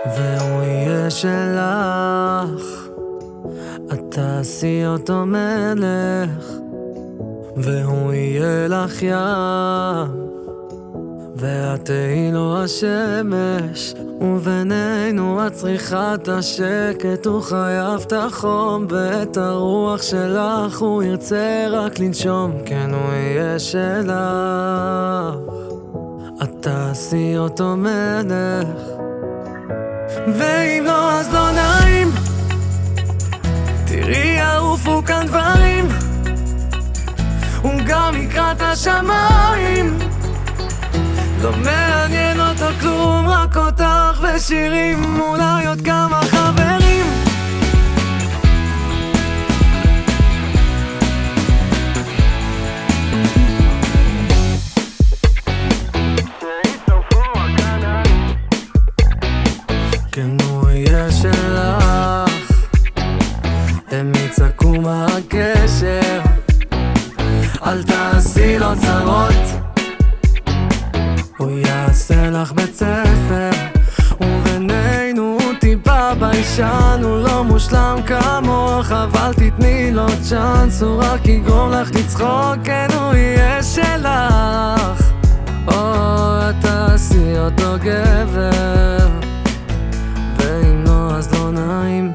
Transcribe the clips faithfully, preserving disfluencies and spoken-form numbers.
והוא יהיה שלך, את תעשי אותו מלך, והוא יהיה לך ים, ואת תהי לו השמש. ובינינו את צריכה את השקט, הוא חייב את החום ואת הרוח שלך, הוא ירצה רק לנשום. כן, הוא יהיה שלך, את תעשי אותו מלך, ואם לא אז לא נעים. תראי יעופו כאן דברים, הוא גם יקרא את השמיים. לא מעניין אותו כלום, רק אותך ושירים, אולי עוד כמה חברים. כן, הוא יהיה שלך, הם יצעקו מה הקשר, אל תעשי לו צרות, הוא יעשה לך בית ספר. ובינינו טיפה ביישן, הוא לא מושלם כמוך, אבל תתני לו צ'אנס, הוא רק יגרום לך לצחוק. כן, הוא יהיה שלך, או את תעשי אותו גבר, ואם לא אז לא נעים.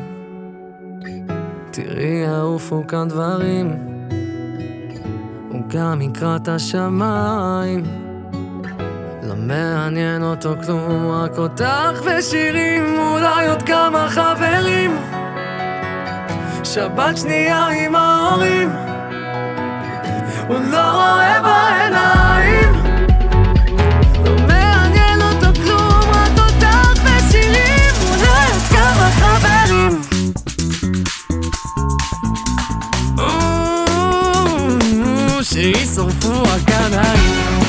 תראי יעופו כאן דברים, הוא גם יקרא את השמיים. לא מעניין אותו כלום, רק אותך ושירים, אולי עוד כמה חברים. שבת שנייה עם ההורים, הוא לא רואה בעיניים. לא מעניין אותו כלום, רק אותך ושירים, אולי עוד כמה חברים. שישרפו הקנאים.